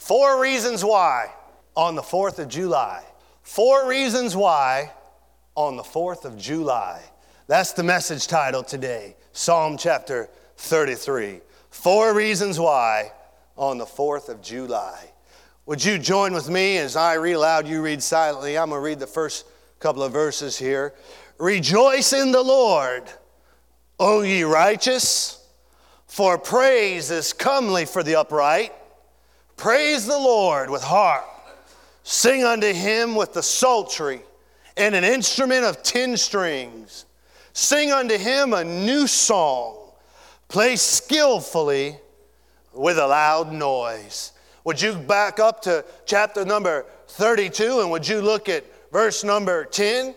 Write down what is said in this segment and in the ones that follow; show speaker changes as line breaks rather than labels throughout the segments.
4 reasons why on the 4th of July. 4 reasons why on the 4th of July. That's the message title today. Psalm chapter 33. 4 reasons why on the 4th of July. Would you join with me as I read aloud, you read silently. I'm going to read the first couple of verses here. Rejoice in the Lord, O ye righteous, for praise is comely for the upright. Praise the Lord with harp. Sing unto him with the psaltery and an instrument of 10 strings. Sing unto him a new song. Play skillfully with a loud noise. Would you back up to chapter number 32 and would you look at verse number 10?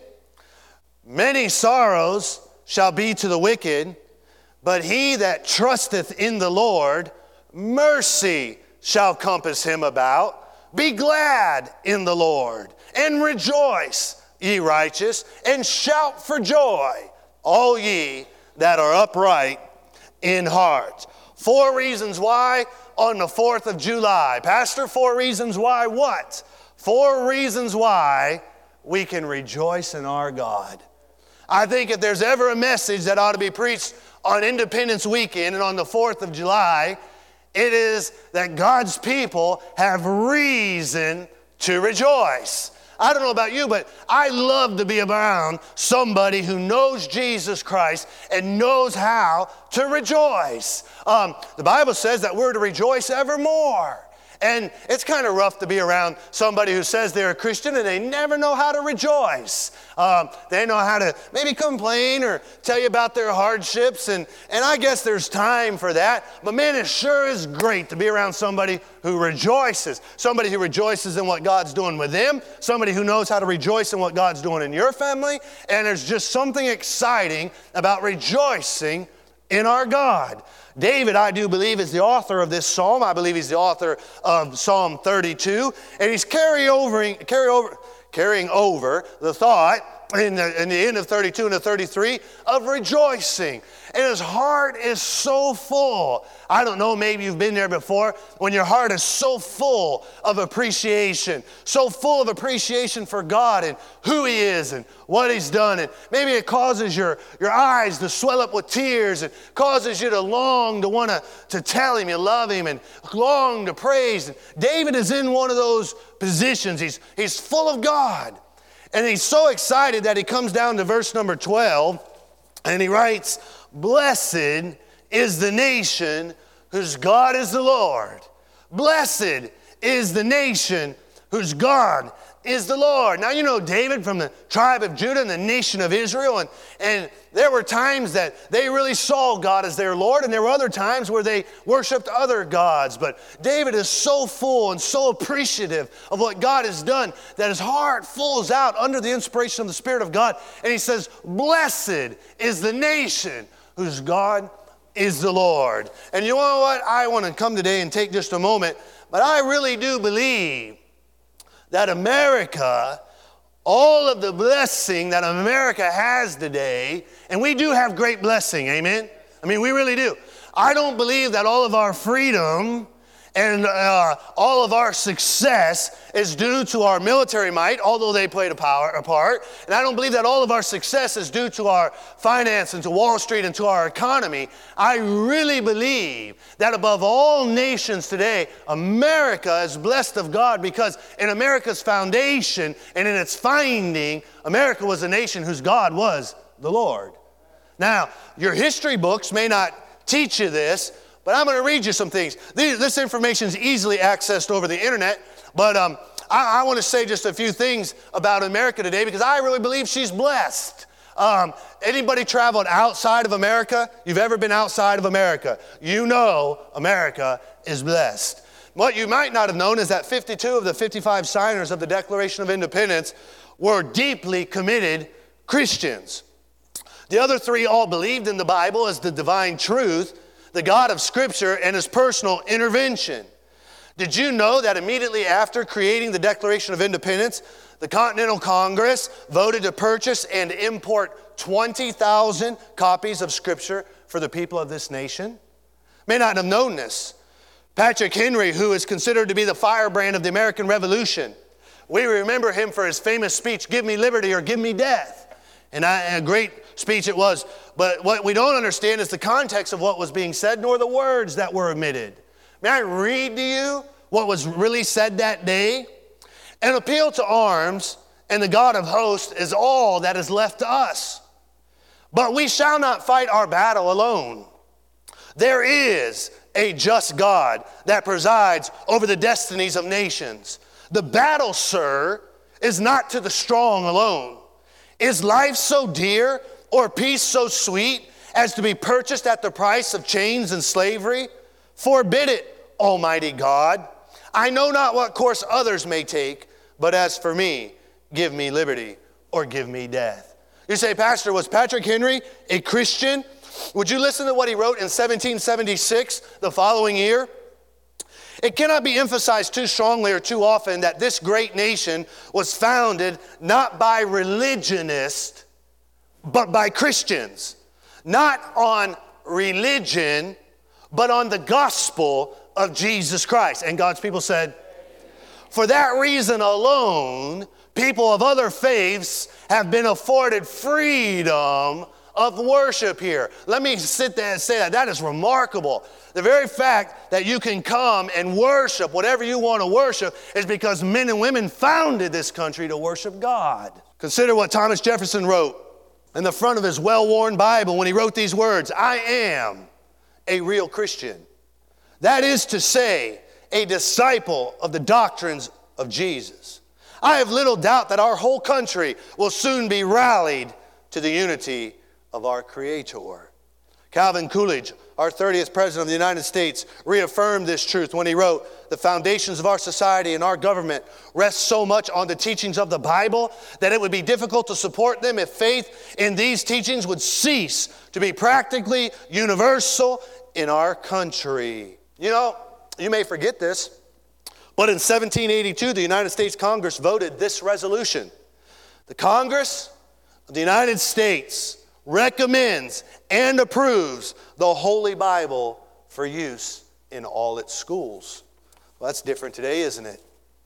Many sorrows shall be to the wicked, but he that trusteth in the Lord, mercy shall compass him about. Be glad in the Lord, and rejoice, ye righteous, and shout for joy, all ye that are upright in heart. 4 reasons why on the 4th of July. Pastor, 4 reasons why what? 4 reasons why we can rejoice in our God. I think if there's ever a message that ought to be preached on Independence Weekend and on the 4th of July, it is that God's people have reason to rejoice. I don't know about you, but I love to be around somebody who knows Jesus Christ and knows how to rejoice. The Bible says that we're to rejoice evermore. And it's kind of rough to be around somebody who says they're a Christian and they never know how to rejoice. They know how to maybe complain or tell you about their hardships, and I guess there's time for that. But man, it sure is great to be around somebody who rejoices. Somebody who rejoices in what God's doing with them. Somebody who knows how to rejoice in what God's doing in your family. And there's just something exciting about rejoicing in our God. David, I do believe, is the author of this psalm. I believe he's the author of Psalm 32. And he's carrying over the thought in the end of 32 and 33 of rejoicing. And his heart is so full. I don't know, maybe you've been there before, when your heart is so full of appreciation, so full of appreciation for God and who he is and what he's done. And maybe it causes your eyes to swell up with tears and causes you to long to want to tell him you love him and long to praise. And David is in one of those positions. He's full of God. And he's so excited that he comes down to verse number 12 and he writes, blessed is the nation whose God is the Lord. Blessed is the nation whose God is the Lord. Now, you know David from the tribe of Judah and the nation of Israel, and there were times that they really saw God as their Lord, and there were other times where they worshiped other gods. But David is so full and so appreciative of what God has done that his heart falls out under the inspiration of the Spirit of God, and he says, blessed is the nation whose God is the Lord. And you know what? I want to come today and take just a moment, but I really do believe that America, all of the blessing that America has today, and we do have great blessing, amen? I mean, we really do. I don't believe that all of our freedom and all of our success is due to our military might, although they played a part. And I don't believe that all of our success is due to our finance and to Wall Street and to our economy. I really believe that above all nations today, America is blessed of God, because in America's foundation and in its finding, America was a nation whose God was the Lord. Now, your history books may not teach you this, but I'm going to read you some things. This information is easily accessed over the internet, but I want to say just a few things about America today, because I really believe she's blessed. Anybody traveled outside of America? You've ever been outside of America? You know America is blessed. What you might not have known is that 52 of the 55 signers of the Declaration of Independence were deeply committed Christians. The other 3 all believed in the Bible as the divine truth, the God of Scripture, and his personal intervention. Did you know that immediately after creating the Declaration of Independence, the Continental Congress voted to purchase and import 20,000 copies of Scripture for the people of this nation? May not have known this. Patrick Henry, who is considered to be the firebrand of the American Revolution, we remember him for his famous speech, "Give me liberty or give me death." And a great speech it was. But what we don't understand is the context of what was being said, nor the words that were omitted. May I read to you what was really said that day? "An appeal to arms and the God of hosts is all that is left to us. But we shall not fight our battle alone. There is a just God that presides over the destinies of nations. The battle, sir, is not to the strong alone. Is life so dear or peace so sweet as to be purchased at the price of chains and slavery? Forbid it, Almighty God. I know not what course others may take, but as for me, give me liberty or give me death." You say, "Pastor, was Patrick Henry a Christian?" Would you listen to what he wrote in 1776, the following year? "It cannot be emphasized too strongly or too often that this great nation was founded not by religionists, but by Christians. Not on religion, but on the gospel of Jesus Christ." And God's people said, "For that reason alone, people of other faiths have been afforded freedom of worship here." Let me sit there and say that. That is remarkable. The very fact that you can come and worship whatever you want to worship is because men and women founded this country to worship God. Consider what Thomas Jefferson wrote in the front of his well-worn Bible when he wrote these words, "I am a real Christian. That is to say, a disciple of the doctrines of Jesus. I have little doubt that our whole country will soon be rallied to the unity of our Creator." Calvin Coolidge, our 30th President of the United States, reaffirmed this truth when he wrote, "The foundations of our society and our government rest so much on the teachings of the Bible that it would be difficult to support them if faith in these teachings would cease to be practically universal in our country." You know, you may forget this, but in 1782, the United States Congress voted this resolution. "The Congress of the United States recommends and approves the Holy Bible for use in all its schools." Well, that's different today, isn't it?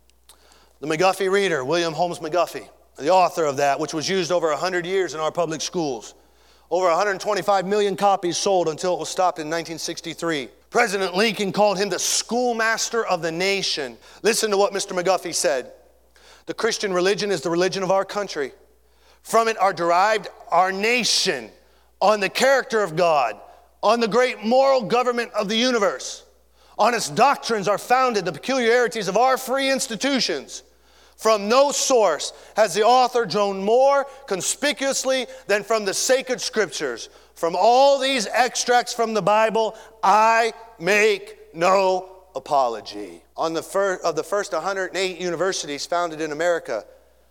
The McGuffey Reader, William Holmes McGuffey, the author of that, which was used over 100 years in our public schools. Over 125 million copies sold until it was stopped in 1963. President Lincoln called him the schoolmaster of the nation. Listen to what Mr. McGuffey said. "The Christian religion is the religion of our country. From it are derived our nation, on the character of God, on the great moral government of the universe. On its doctrines are founded the peculiarities of our free institutions. From no source has the author drawn more conspicuously than from the sacred scriptures. From all these extracts from the Bible, I make no apology." Of the first 108 universities founded in America,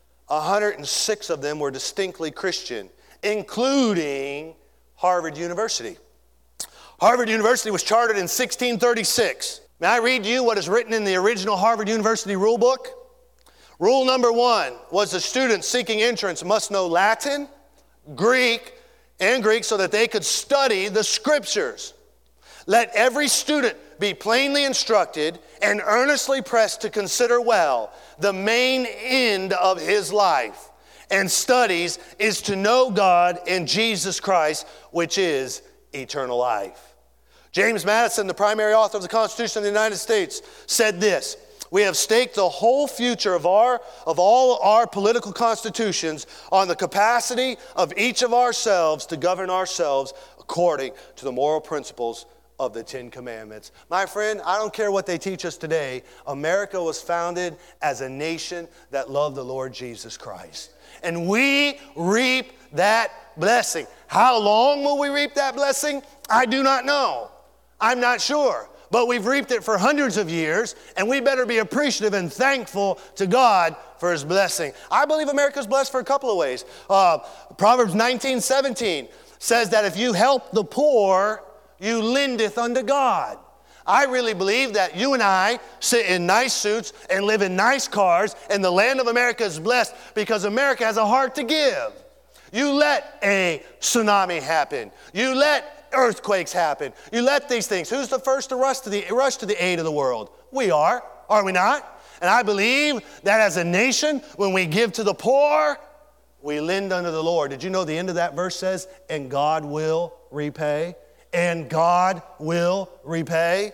106 of them were distinctly Christian, including Harvard University. Harvard University was chartered in 1636. May I read to you what is written in the original Harvard University rule book? Rule number 1 was the students seeking entrance must know Latin, Greek so that they could study the scriptures. "Let every student be plainly instructed and earnestly pressed to consider well the main end of his life and studies is to know God and Jesus Christ, which is eternal life." James Madison, the primary author of the Constitution of the United States, said this, "We have staked the whole future of all our political constitutions on the capacity of each of ourselves to govern ourselves according to the moral principles of the Ten Commandments." My friend, I don't care what they teach us today. America was founded as a nation that loved the Lord Jesus Christ. And we reap that blessing. How long will we reap that blessing? I do not know. I'm not sure. But we've reaped it for hundreds of years, and we better be appreciative and thankful to God for His blessing. I believe America's blessed for a couple of ways. Proverbs 19:17 says that if you help the poor, you lendeth unto God. I really believe that you and I sit in nice suits and live in nice cars, and the land of America is blessed because America has a heart to give. You let a tsunami happen. You let earthquakes happen. You let these things. Who's the first to rush to the aid of the world? We are we not? And I believe that as a nation, when we give to the poor, we lend unto the Lord. Did you know the end of that verse says, and God will repay? And God will repay.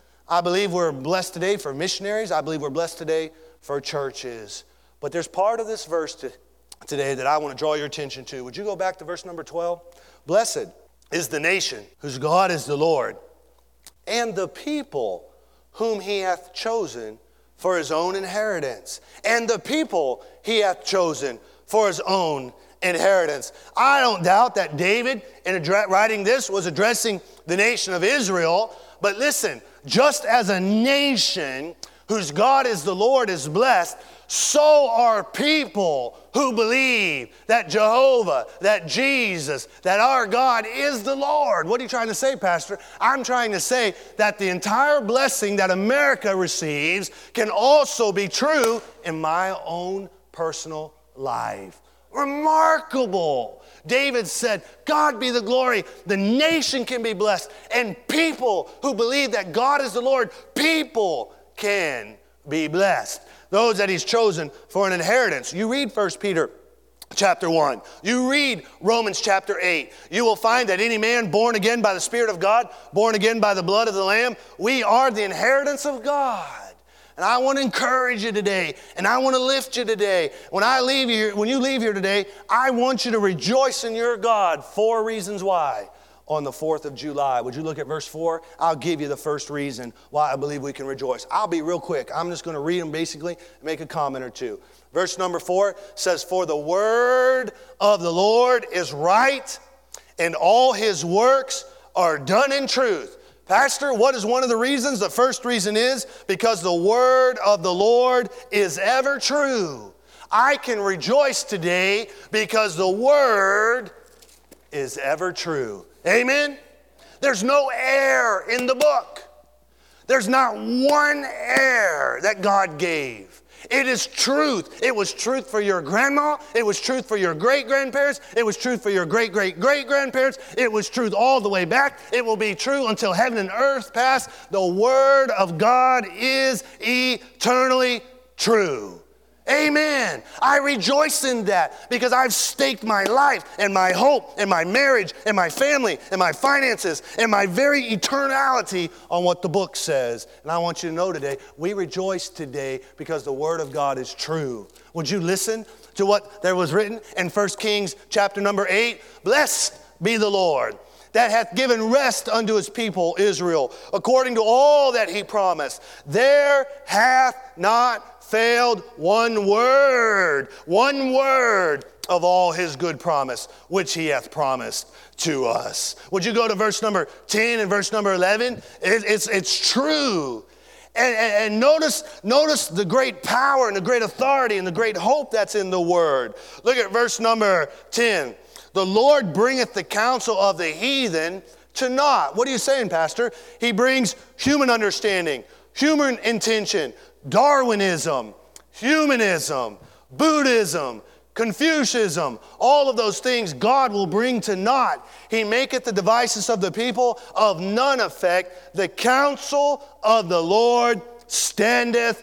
I believe we're blessed today for missionaries. I believe we're blessed today for churches. But there's part of this verse today that I want to draw your attention to. Would you go back to verse number 12? Blessed is the nation whose God is the Lord, and the people whom he hath chosen for his own inheritance. And the people he hath chosen for his own inheritance. I don't doubt that David, in writing this, was addressing the nation of Israel. But listen, just as a nation whose God is the Lord is blessed, so are people who believe that Jehovah, that Jesus, that our God is the Lord. What are you trying to say, Pastor? I'm trying to say that the entire blessing that America receives can also be true in my own personal life. Remarkable. David said, God be the glory. The nation can be blessed. And people who believe that God is the Lord, people can be blessed. Those that he's chosen for an inheritance. You read 1 Peter chapter 1. You read Romans chapter 8. You will find that any man born again by the Spirit of God, born again by the blood of the Lamb, we are the inheritance of God. And I want to encourage you today, and I want to lift you today. When you leave here today, I want you to rejoice in your God. 4 reasons why. On the 4th of July. Would you look at verse 4? I'll give you the first reason why I believe we can rejoice. I'll be real quick. I'm just going to read them basically and make a comment or two. Verse number 4 says, for the word of the Lord is right, and all his works are done in truth. Pastor, what is one of the reasons? The first reason is because the word of the Lord is ever true. I can rejoice today because the word is ever true. Amen? There's no error in the book. There's not one error that God gave. It is truth. It was truth for your grandma. It was truth for your great-grandparents. It was truth for your great-great-great-grandparents. It was truth all the way back. It will be true until heaven and earth pass. The Word of God is eternally true. Amen. I rejoice in that because I've staked my life and my hope and my marriage and my family and my finances and my very eternality on what the book says. And I want you to know today, we rejoice today because the word of God is true. Would you listen to what there was written in 1 Kings chapter number 8? Blessed be the Lord that hath given rest unto his people Israel, according to all that he promised. There hath not failed one word of all his good promise, which he hath promised to us. Would you go to verse number 10 and verse number 11? It's true. And notice the great power and the great authority and the great hope that's in the word. Look at verse number 10. The Lord bringeth the counsel of the heathen to naught. What are you saying, Pastor? He brings human understanding, human intention, Darwinism, humanism, Buddhism, Confucianism, all of those things God will bring to naught. He maketh the devices of the people of none effect. The counsel of the Lord standeth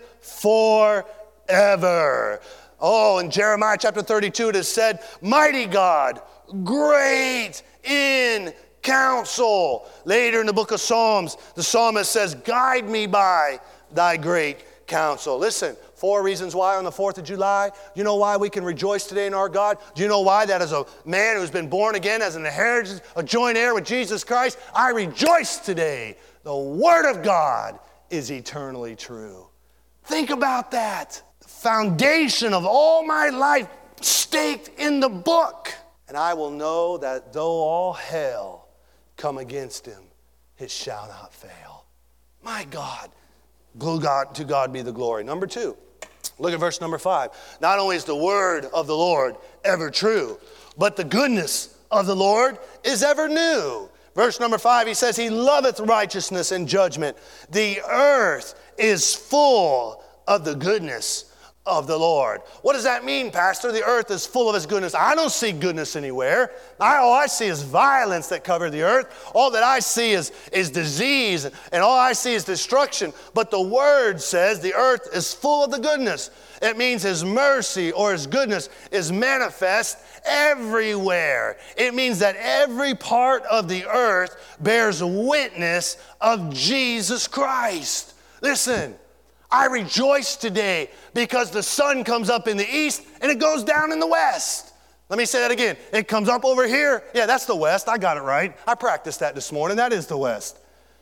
forever. Oh, in Jeremiah chapter 32 it is said, mighty God, great in counsel. Later in the book of Psalms, the psalmist says, guide me by thy great counsel. Listen, 4 reasons why on the 4th of July. You know why we can rejoice today in our God? Do you know why that as a man who's been born again as an inheritance, a joint heir with Jesus Christ, I rejoice today. The Word of God is eternally true. Think about that. The foundation of all my life staked in the book. And I will know that though all hell come against him, it shall not fail. My God. To God be the glory. Number 2, look at verse number 5. Not only is the word of the Lord ever true, but the goodness of the Lord is ever new. Verse number 5, he says, he loveth righteousness and judgment. The earth is full of the goodness of the Lord. What does that mean, Pastor? The earth is full of his goodness. I don't see goodness anywhere. All I see is violence that covers the earth. All that I see is disease, and all I see is destruction. But the word says the earth is full of the goodness. It means his mercy or his goodness is manifest everywhere. It means that every part of the earth bears witness of Jesus Christ. Listen, I rejoice today because the sun comes up in the east and it goes down in the west. Let me say that again. It comes up over here. Yeah, that's the west. I got it right. I practiced that this morning. That is the west.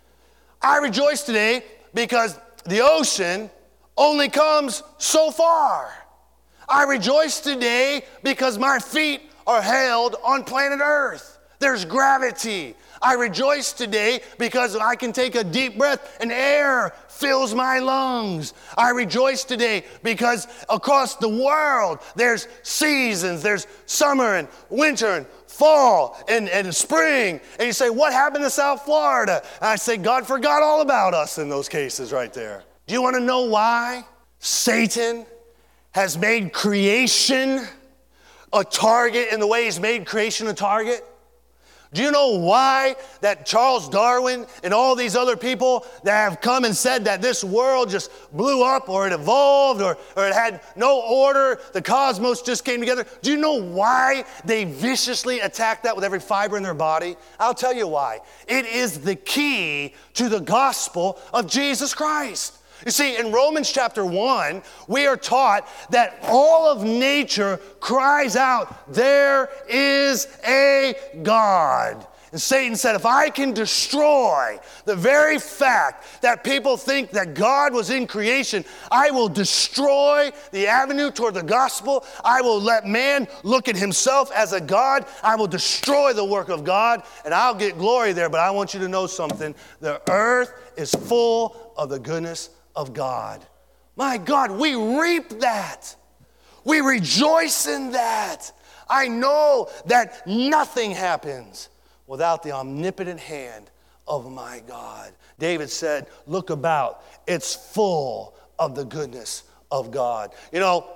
I rejoice today because the ocean only comes so far. I rejoice today because my feet are held on planet Earth. There's gravity. I rejoice today because I can take a deep breath and air fills my lungs. I rejoice today because across the world there's seasons. There's summer and winter and fall and spring. And you say, what happened to South Florida? And I say, God forgot all about us in those cases right there. Do you want to know why Satan has made creation a target in the way he's made creation a target? Do you know why that Charles Darwin and all these other people that have come and said that this world just blew up or it evolved or it had no order, the cosmos just came together? Do you know why they viciously attack that with every fiber in their body? I'll tell you why. It is the key to the gospel of Jesus Christ. You see, in Romans chapter 1, we are taught that all of nature cries out, there is a God. And Satan said, if I can destroy the very fact that people think that God was in creation, I will destroy the avenue toward the gospel. I will let man look at himself as a God. I will destroy the work of God, and I'll get glory there. But I want you to know something. The earth is full of the goodness of God. My God, we reap that. We rejoice in that. I know that nothing happens without the omnipotent hand of my God. David said, look about, it's full of the goodness of God. You know,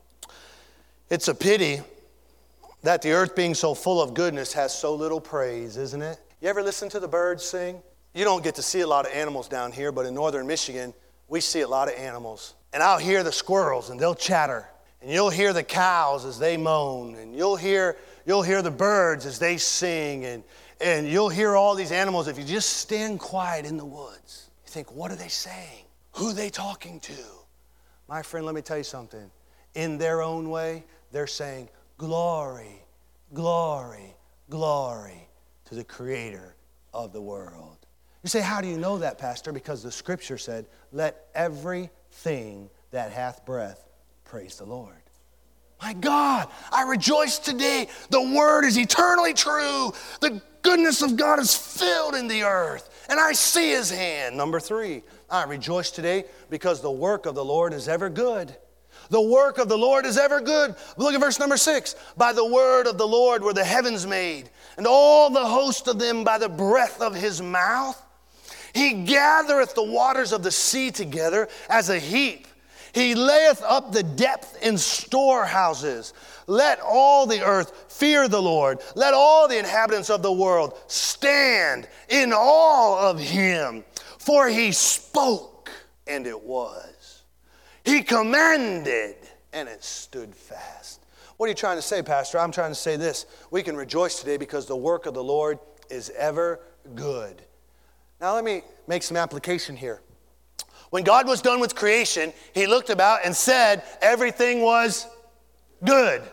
it's a pity that the earth being so full of goodness has so little praise, isn't it? You ever listen to the birds sing? You don't get to see a lot of animals down here, but in northern Michigan, we see a lot of animals. And I'll hear the squirrels and they'll chatter. And you'll hear the cows as they moan. And you'll hear the birds as they sing. And you'll hear all these animals if you just stand quiet in the woods. You think, what are they saying? Who are they talking to? My friend, let me tell you something. In their own way, they're saying, glory, glory, glory to the Creator of the world. You say, how do you know that, Pastor? Because the Scripture said, let everything that hath breath praise the Lord. My God, I rejoice today. The Word is eternally true. The goodness of God is filled in the earth, and I see His hand. Number 3, I rejoice today because the work of the Lord is ever good. The work of the Lord is ever good. Look at verse number 6. By the word of the Lord were the heavens made, and all the host of them by the breath of His mouth. He gathereth the waters of the sea together as a heap. He layeth up the depth in storehouses. Let all the earth fear the Lord. Let all the inhabitants of the world stand in awe of Him. For He spoke, and it was. He commanded, and it stood fast. What are you trying to say, Pastor? I'm trying to say this. We can rejoice today because the work of the Lord is ever good. Now let me make some application here. When God was done with creation, He looked about and said everything was good.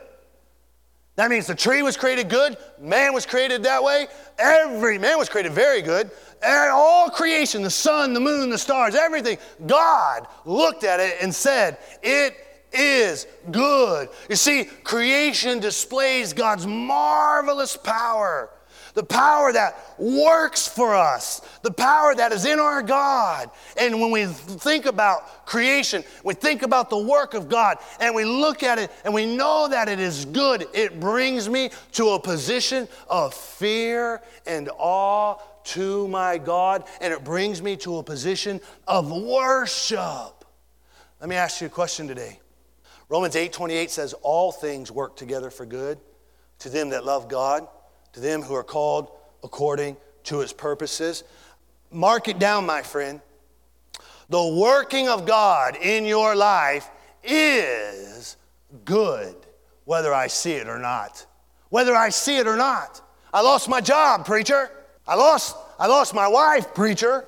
That means the tree was created good, man was created that way, man was created very good, and all creation, the sun, the moon, the stars, everything, God looked at it and said, it is good. You see, creation displays God's marvelous power. The power that works for us, the power that is in our God. And when we think about creation, we think about the work of God, and we look at it and we know that it is good, it brings me to a position of fear and awe to my God, and it brings me to a position of worship. Let me ask you a question today. Romans 8:28 says, all things work together for good to them that love God, to them who are called according to his purposes. Mark it down, my friend. The working of God in your life is good, whether I see it or not. Whether I see it or not. I lost my job, preacher. I lost my wife, preacher.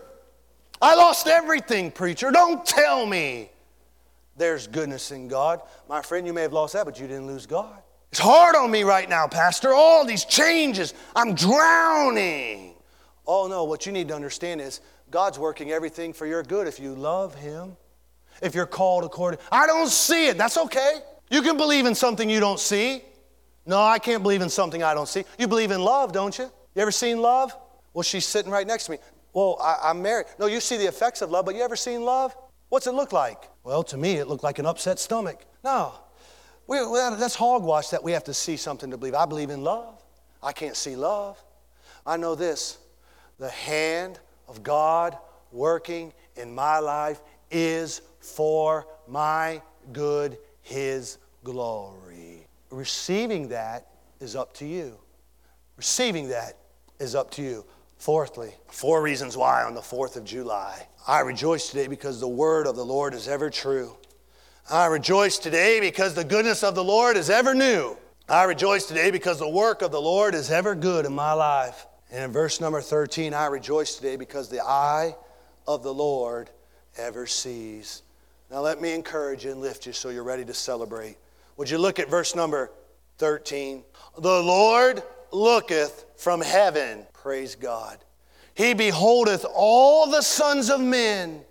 I lost everything, preacher. Don't tell me there's goodness in God. My friend, you may have lost that, but you didn't lose God. It's hard on me right now, Pastor. All these changes. I'm drowning. Oh, no, what you need to understand is God's working everything for your good if you love him. If you're called according. I don't see it. That's okay. You can believe in something you don't see. No, I can't believe in something I don't see. You believe in love, don't you? You ever seen love? Well, she's sitting right next to me. Well, I'm married. No, you see the effects of love, but you ever seen love? What's it look like? Well, to me, it looked like an upset stomach. No, that's hogwash that we have to see something to believe. I believe in love. I can't see love. I know this. The hand of God working in my life is for my good, his glory. Receiving that is up to you. Receiving that is up to you. Fourthly, 4 reasons why on the 4th of July. I rejoice today because the word of the Lord is ever true. I rejoice today because the goodness of the Lord is ever new. I rejoice today because the work of the Lord is ever good in my life. And in verse number 13, I rejoice today because the eye of the Lord ever sees. Now let me encourage you and lift you so you're ready to celebrate. Would you look at verse number 13? The Lord looketh from heaven. Praise God. He beholdeth all the sons of men.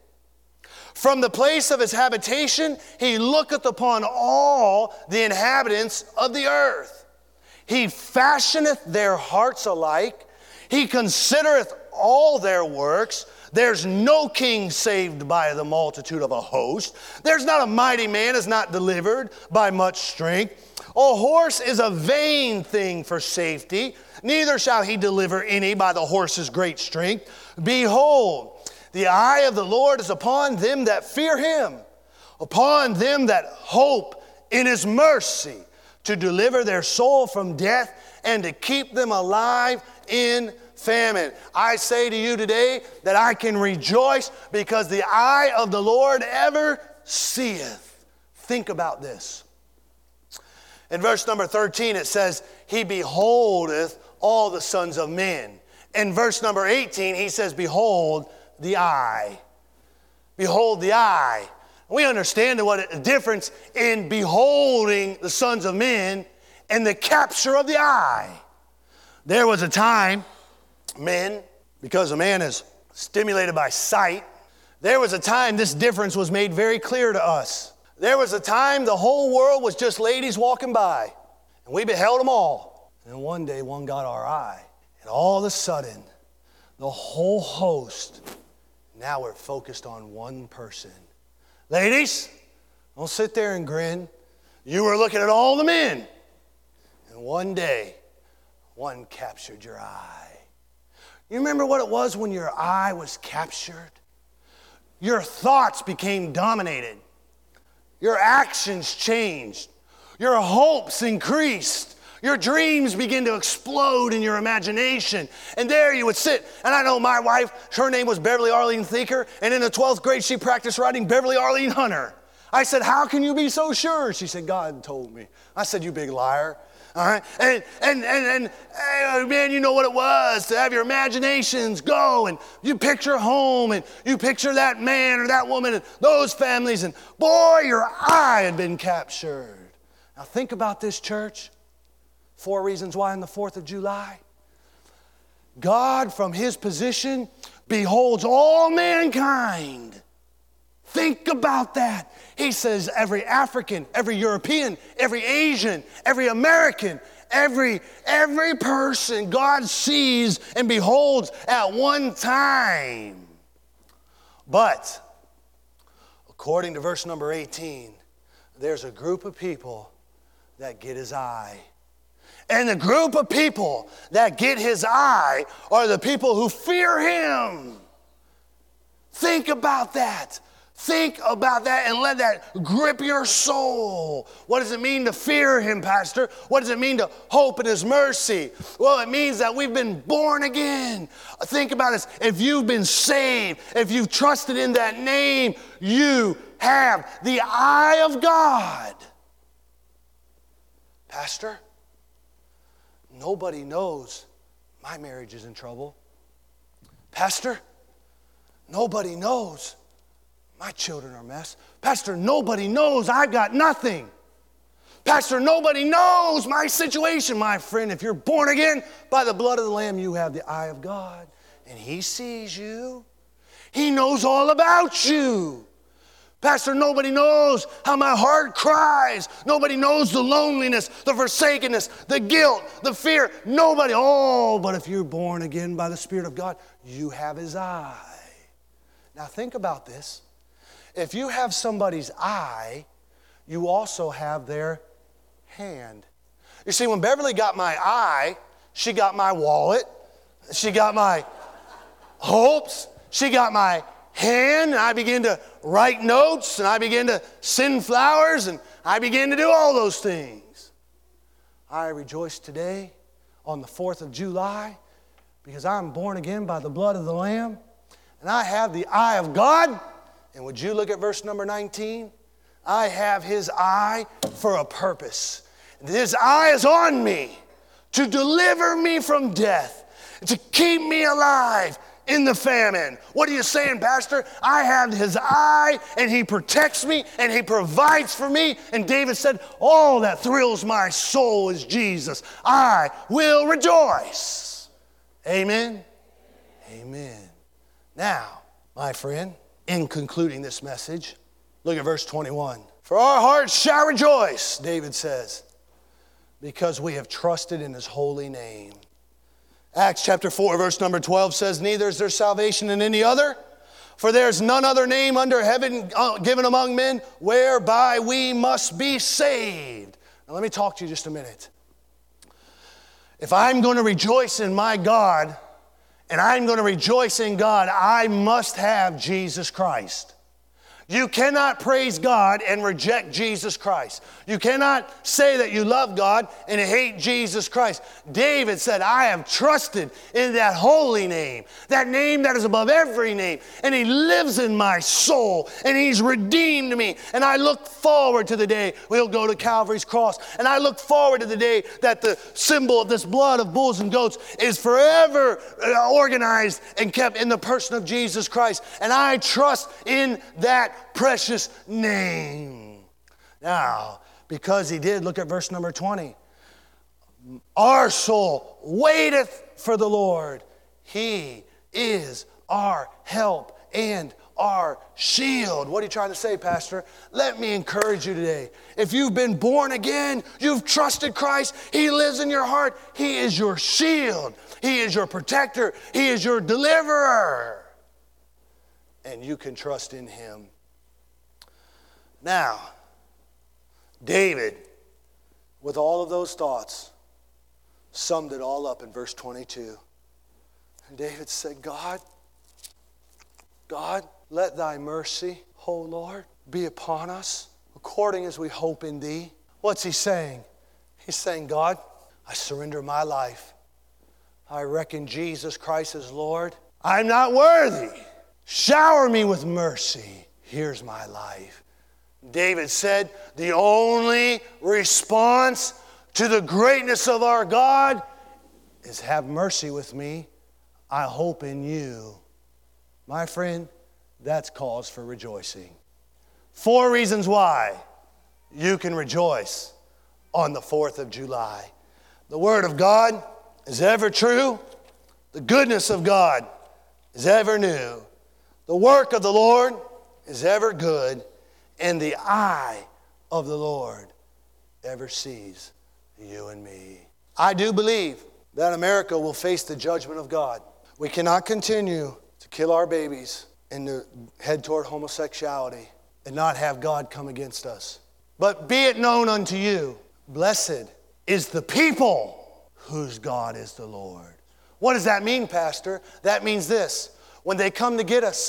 From the place of his habitation, he looketh upon all the inhabitants of the earth. He fashioneth their hearts alike. He considereth all their works. There's no king saved by the multitude of a host. There's not a mighty man is not delivered by much strength. A horse is a vain thing for safety, neither shall he deliver any by the horse's great strength. Behold, the eye of the Lord is upon them that fear him, upon them that hope in his mercy, to deliver their soul from death and to keep them alive in famine. I say to you today that I can rejoice because the eye of the Lord ever seeth. Think about this. In verse number 13 it says, he beholdeth all the sons of men. In verse number 18 he says, behold the eye. Behold the eye. We understand what a difference in beholding the sons of men and the capture of the eye. There was a time, men, because a man is stimulated by sight, there was a time this difference was made very clear to us. There was a time the whole world was just ladies walking by, and we beheld them all. And then one day one got our eye, and all of a sudden, the whole host, now we're focused on one person. Ladies, don't sit there and grin. You were looking at all the men, and one day, one captured your eye. You remember what it was when your eye was captured? Your thoughts became dominated. Your actions changed. Your hopes increased. Your dreams begin to explode in your imagination. And there you would sit. And I know my wife, her name was Beverly Arlene Thinker, and in the 12th grade she practiced writing Beverly Arlene Hunter. I said, how can you be so sure? She said, God told me. I said, you big liar. All right, and man, you know what it was to have your imaginations go, and you picture home, and you picture that man or that woman and those families, and boy, your eye had been captured. Now think about this, church. 4 reasons why on the 4th of July. God, from his position, beholds all mankind. Think about that. He says every African, every European, every Asian, every American, every person God sees and beholds at one time. But according to verse number 18, there's a group of people that get his eye. And the group of people that get his eye are the people who fear him. Think about that. Think about that and let that grip your soul. What does it mean to fear him, Pastor? What does it mean to hope in his mercy? Well, it means that we've been born again. Think about this. If you've been saved, if you've trusted in that name, you have the eye of God. Pastor, nobody knows my marriage is in trouble. Pastor, nobody knows my children are a mess. Pastor, nobody knows I've got nothing. Pastor, nobody knows my situation. My friend, if you're born again by the blood of the Lamb, you have the eye of God. And he sees you. He knows all about you. Pastor, nobody knows how my heart cries. Nobody knows the loneliness, the forsakenness, the guilt, the fear. Nobody. Oh, but if you're born again by the Spirit of God, you have his eye. Now think about this. If you have somebody's eye, you also have their hand. You see, when Beverly got my eye, she got my wallet, she got my hopes, she got my hand, and I began to write notes, and I began to send flowers, and I began to do all those things. I rejoice today on the 4th of July because I'm born again by the blood of the Lamb, and I have the eye of God. And would you look at verse number 19? I have his eye for a purpose. His eye is on me to deliver me from death, to keep me alive in the famine. What are you saying, Pastor? I have his eye, and he protects me, and he provides for me. And David said, all that thrills my soul is Jesus. I will rejoice. Amen? Amen. Now, my friend, in concluding this message, look at verse 21. For our hearts shall rejoice, David says, because we have trusted in his holy name. Acts chapter 4, verse number 12 says, neither is there salvation in any other, for there is none other name under heaven given among men whereby we must be saved. Now let me talk to you just a minute. If I'm going to rejoice in my God, and I'm going to rejoice in God, I must have Jesus Christ. You cannot praise God and reject Jesus Christ. You cannot say that you love God and hate Jesus Christ. David said, I have trusted in that holy name, that name that is above every name, and he lives in my soul, and he's redeemed me. And I look forward to the day we'll go to Calvary's cross, and I look forward to the day that the symbol of this blood of bulls and goats is forever organized and kept in the person of Jesus Christ. And I trust in that precious name. Now, because he did, look at verse number 20. Our soul waiteth for the Lord. He is our help and our shield. What are you trying to say, Pastor? Let me encourage you today. If you've been born again, you've trusted Christ, he lives in your heart. He is your shield. He is your protector. He is your deliverer. And you can trust in him. Now, David, with all of those thoughts, summed it all up in verse 22. And David said, God, let thy mercy, O Lord, be upon us, according as we hope in thee. What's he saying? He's saying, God, I surrender my life. I reckon Jesus Christ as Lord. I'm not worthy. Shower me with mercy. Here's my life. David said, the only response to the greatness of our God is have mercy with me. I hope in you. My friend, that's cause for rejoicing. 4 reasons why you can rejoice on the 4th of July. The Word of God is ever true. The goodness of God is ever new. The work of the Lord is ever good. And the eye of the Lord ever sees you and me. I do believe that America will face the judgment of God. We cannot continue to kill our babies and to head toward homosexuality and not have God come against us. But be it known unto you, blessed is the people whose God is the Lord. What does that mean, Pastor? That means this. When they come to get us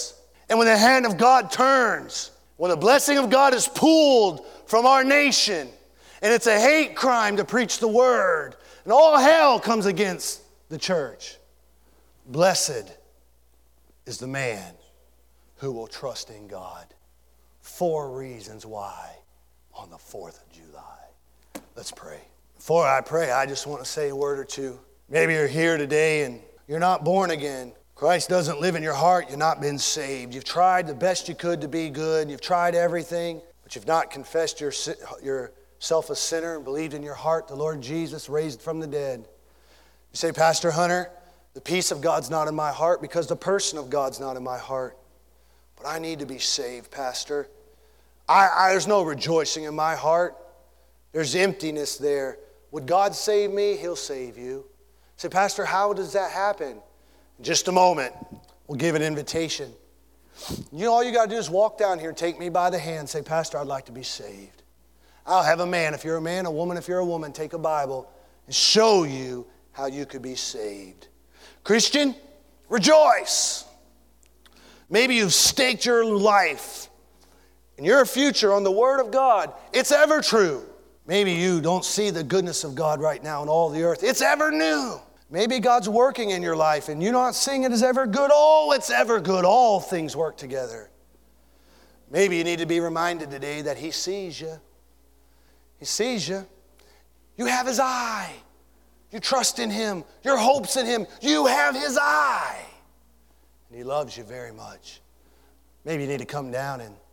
And when the hand of God turns, when the blessing of God is pulled from our nation, and it's a hate crime to preach the word, and all hell comes against the church, blessed is the man who will trust in God. 4 reasons why on the 4th of July. Let's pray. Before I pray, I just want to say a word or two. Maybe you're here today and you're not born again. Christ doesn't live in your heart. You've not been saved. You've tried the best you could to be good. You've tried everything, but you've not confessed yourself a sinner and believed in your heart the Lord Jesus raised from the dead. You say, Pastor Hunter, the peace of God's not in my heart because the person of God's not in my heart. But I need to be saved, Pastor. There's no rejoicing in my heart. There's emptiness there. Would God save me? He'll save you. Say, Pastor, how does that happen? In just a moment, we'll give an invitation. You know, all you got to do is walk down here and take me by the hand and say, Pastor, I'd like to be saved. I'll have a man, if you're a man, a woman, if you're a woman, take a Bible and show you how you could be saved. Christian, rejoice. Maybe you've staked your life and your future on the Word of God. It's ever true. Maybe you don't see the goodness of God right now in all the earth. It's ever new. Maybe God's working in your life and you're not seeing it as ever good. Oh, it's ever good. All things work together. Maybe you need to be reminded today that He sees you. He sees you. You have His eye. You trust in Him. Your hope's in Him. You have His eye. And He loves you very much. Maybe you need to come down and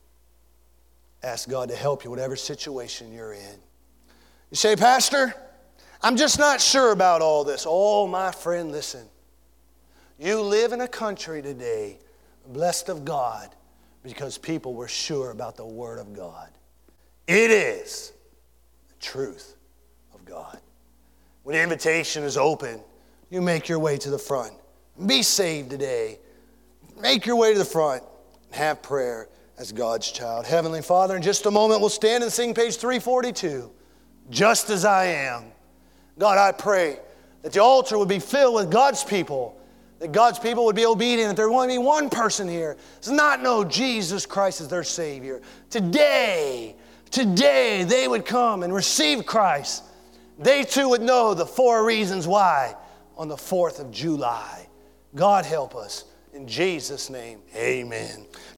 ask God to help you, whatever situation you're in. You say, Pastor, I'm just not sure about all this. Oh, my friend, listen. You live in a country today blessed of God because people were sure about the Word of God. It is the truth of God. When the invitation is open, you make your way to the front. Be saved today. Make your way to the front and have prayer as God's child. Heavenly Father, in just a moment we'll stand and sing page 342, Just As I Am. God, I pray that the altar would be filled with God's people, that God's people would be obedient, that there would only be one person here does not know Jesus Christ as their Savior. Today they would come and receive Christ. They too would know the 4 reasons why on the 4th of July. God help us. In Jesus' name, amen.